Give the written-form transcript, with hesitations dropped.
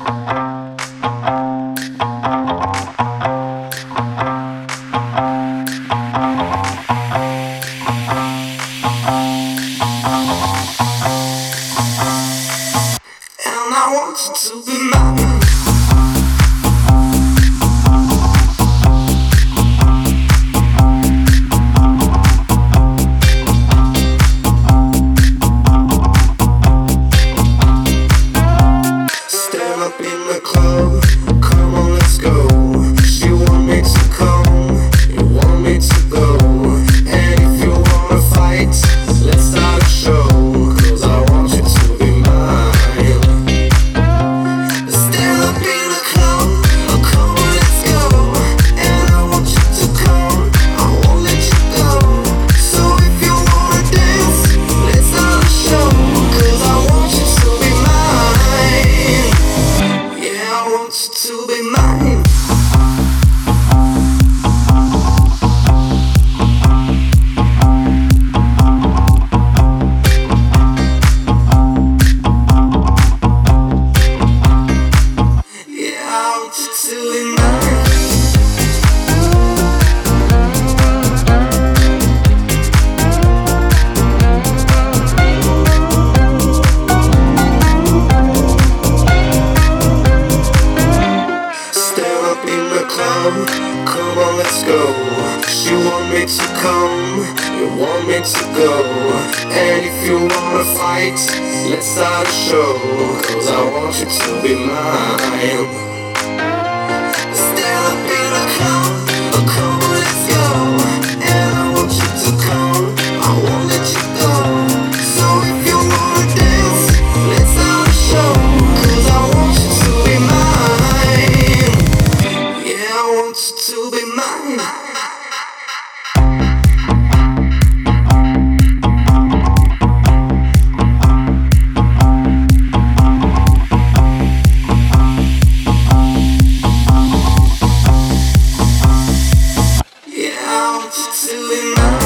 And I want you to be mine. Stand up in the club, come on, let's go. She want me to come, you want me to go. And if you wanna fight, let's start a show. 'Cause I want you to be mine. Stand up in the club, come on, let's go. And I want you to come, I won't let you go. So if you wanna dance, let's start a show. 'Cause I want you to be mine. Yeah, I want you to be mine. Yeah, I want you to be mine. Stand up in the club, come on, let's go. She want me to come, you want me to go. And if you wanna fight, let's start a show. 'Cause I want you to be mine. Stand up in the club, come on, let's go. And I want you to come, I won't let you go. So if you wanna dance, let's start a show. 'Cause I want you to be mine. Yeah, I want you to be mine. Yeah, I want you to be mine.